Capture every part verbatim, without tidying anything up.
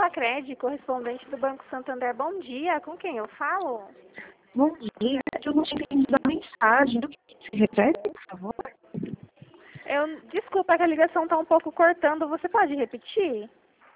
Lacredi, correspondente do Banco Santander. Bom dia, com quem eu falo? Bom dia, eu não tinha entendido a mensagem. Do que se repete, por favor? Eu, desculpa, que a ligação está um pouco cortando. Você pode repetir?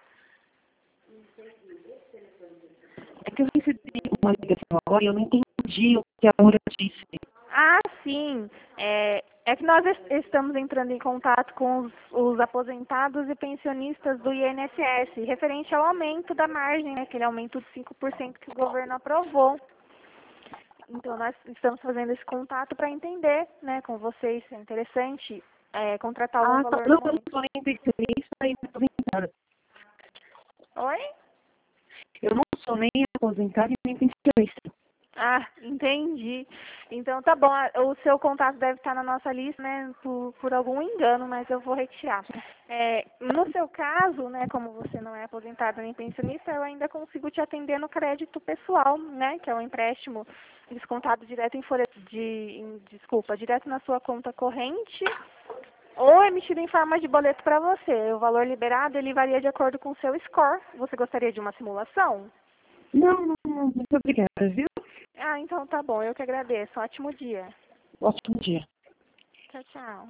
É que eu recebi uma ligação agora e eu não entendi o que a Laura disse. Ah, sim. É, é que nós es- estamos entrando em contato com os, os aposentados e pensionistas do I N S S, referente ao aumento da margem, né, aquele aumento de cinco por cento que o governo aprovou. Então, nós estamos fazendo esse contato para entender, né, com vocês, se é interessante é, contratar algum Ah, tá. valor Não, no eu não momento. sou nem pensionista nem aposentada. Oi? Eu não sou nem aposentada e nem pensionista. Ah, entendi. Então tá bom, a- o seu contato deve estar na nossa lista, né, por, por algum engano, mas eu vou retirar. É, no seu caso, né, como você não é aposentado nem pensionista, eu ainda consigo te atender no crédito pessoal, né, que é um empréstimo descontado direto em folha de, em- desculpa, direto na sua conta corrente ou emitido em forma de boleto para você. O valor liberado, ele varia de acordo com o seu score. Você gostaria de uma simulação? Não, não, não. Muito obrigada, viu? Ah, então tá bom, eu que agradeço. Ótimo dia. Ótimo dia. Tchau, tchau.